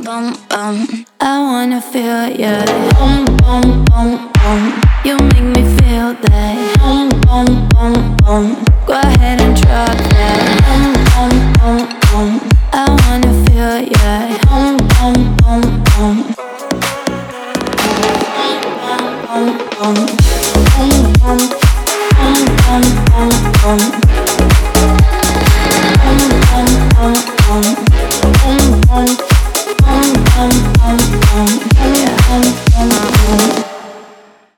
boom, boom. I wanna feel ya. Boom, boom, boom, boom. You make me feel that. Boom, boom, boom, boom. Go ahead and drop that. Boom, boom, boom, boom. I wanna feel ya. Boom, boom, boom, boom. Boom, boom, boom, boom.